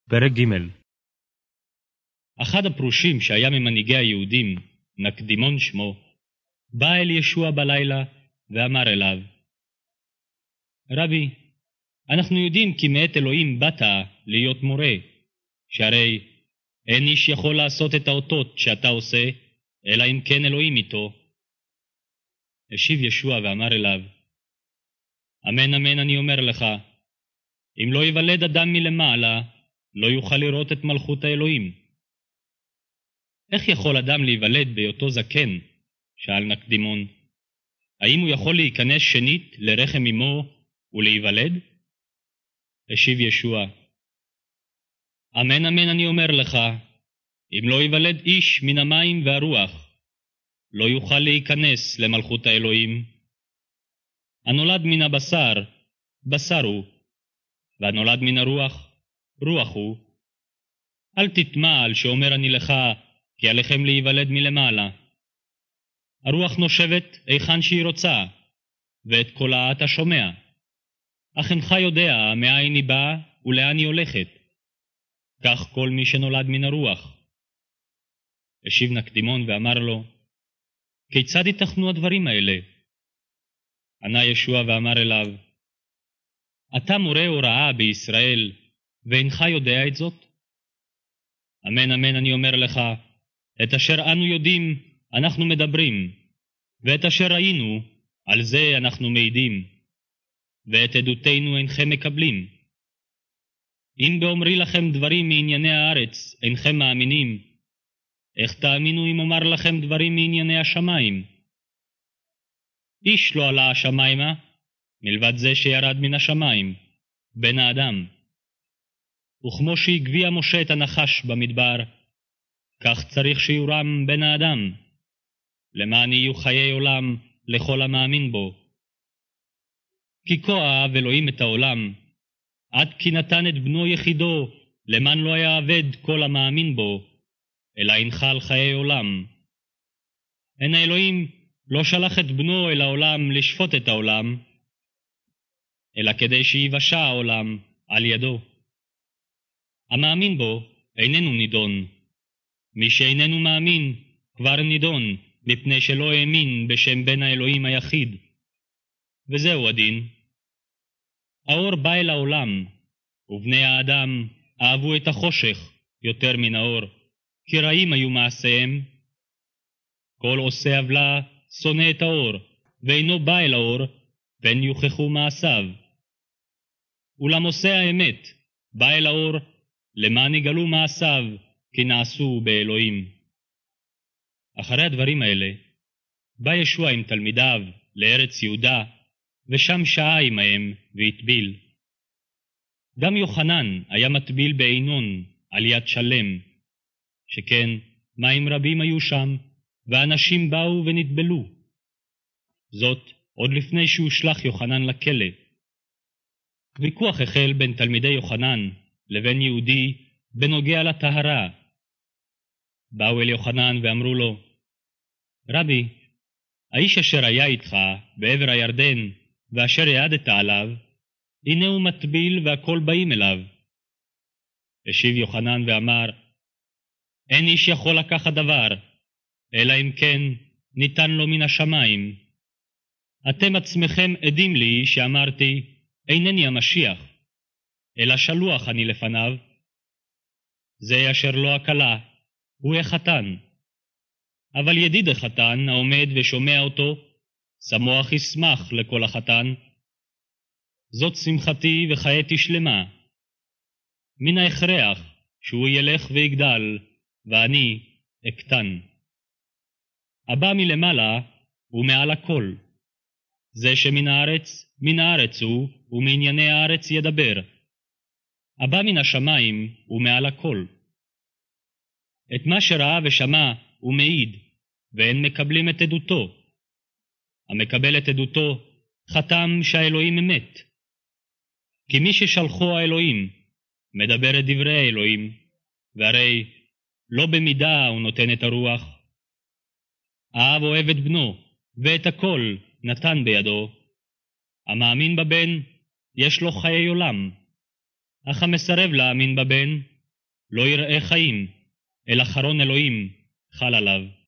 פרק ג'. אחד הפרושים שהיה ממנהיגי היהודים, נקדימון שמו, בא אל ישוע בלילה ואמר אליו, רבי, אנחנו יודעים כי מאת אלוהים באת להיות מורה, שהרי אין איש יכול לעשות את האותות שאתה עושה, אלא אם כן אלוהים איתו. השיב ישוע ואמר אליו, אמן אמן אני אומר לך, אם לא יוולד אדם מלמעלה, לא יוכל לראות את מלכות האלוהים. איך יכול אדם להיוולד בהיותו זקן? שאל נקדימון. האם הוא יכול להיכנס שנית לרחם אמו ולהיוולד? השיב ישוע, אמן אמן אני אומר לך, אם לא יוולד איש מן המים והרוח, לא יוכל להיכנס למלכות האלוהים. הנולד מן הבשר, בשר הוא, והנולד מן הרוח, רוח הוא. אל תטמע על שאומר אני לך, כי עליכם להיוולד מלמעלה. הרוח נושבת היכן שהיא רוצה, ואת קולה אתה שומע. אך אינך יודע מאין היא באה ולאן היא הולכת. כך כל מי שנולד מן הרוח. השיב נקדימון ואמר לו, כיצד ייתכנו הדברים האלה? ענה ישוע ואמר אליו, אתה מורה הוראה בישראל, ואינך יודע את זאת? אמן אמן אני אומר לך, את אשר אנו יודעים אנחנו מדברים, ואת אשר ראינו על זה אנחנו מעידים, ואת עדותנו אינכם מקבלים. אם באומרי לכם דברים מענייני הארץ אינכם מאמינים, איך תאמינו אם אומר לכם דברים מענייני השמיים? איש לא עלה השמיימה, מלבד זה שירד מן השמיים, בן האדם. וכמו שהגביע משה את הנחש במדבר, כך צריך שיורם בן האדם, למען יהיו חיי עולם לכל המאמין בו. כי כה אהב אלוהים את העולם, עד כי נתן את בנו יחידו, למען לא יאבד כל המאמין בו, אלא ינחל חיי עולם. הן האלוהים לא שלח את בנו אל העולם לשפוט את העולם, אלא כדי שיבשע העולם על ידו. המאמין בו איננו נידון. מי שאיננו מאמין כבר נידון, מפני שלא האמין בשם בן האלוהים היחיד. וזהו הדין. האור בא אל העולם, ובני האדם אהבו את החושך יותר מן האור, כי רעים היו מעשיהם. כל עושה עוולה שונא את האור, ואינו בא אל האור, פן יוכחו מעשיו. אולם עושה האמת בא אל האור, למען יגלו מעשיו, כי נעשו באלוהים. אחרי הדברים האלה, בא ישוע עם תלמידיו לארץ יהודה, ושם שעה עמהם והטביל. גם יוחנן היה מטביל בעינון על יד שלם, שכן מים רבים היו שם, ואנשים באו ונטבלו. זאת עוד לפני שהושלך יוחנן לכלא. ויכוח החל בין תלמידי יוחנן לבין יהודי בנוגע לטהרה. באו אל יוחנן ואמרו לו, רבי, האיש אשר היה איתך בעבר הירדן ואשר העדת עליו, הנה הוא מטביל והכל באים אליו. השיב יוחנן ואמר, אין איש יכול לקחת דבר, אלא אם כן ניתן לו מן השמיים. אתם עצמכם עדים לי שאמרתי, אינני המשיח, אלא שלוח אני לפניו. זה אשר לא הקלה, הוא החתן. אבל ידיד החתן העומד ושומע אותו, שמוח ישמח לכל החתן. זאת שמחתי וכעת שלמה. מן ההכרח שהוא ילך ויגדל, ואני אקטן. הבא מלמעלה הוא מעל הכל. זה שמן הארץ, מן הארץ הוא, ומענייני הארץ ידבר. הבא מן השמיים הוא מעל הכל. את מה שראה ושמע הוא מעיד, ואין מקבלים את עדותו. המקבל את עדותו חתם שהאלוהים אמת. כי מי ששלחו האלוהים מדבר את דברי האלוהים, והרי לא במידה הוא נותן את הרוח. האב אוהב את בנו, ואת הכל נתן בידו. המאמין בבן יש לו חיי עולם, אך המסרב להאמין בבן לא יראה חיים, אלא חרון אלוהים חל עליו.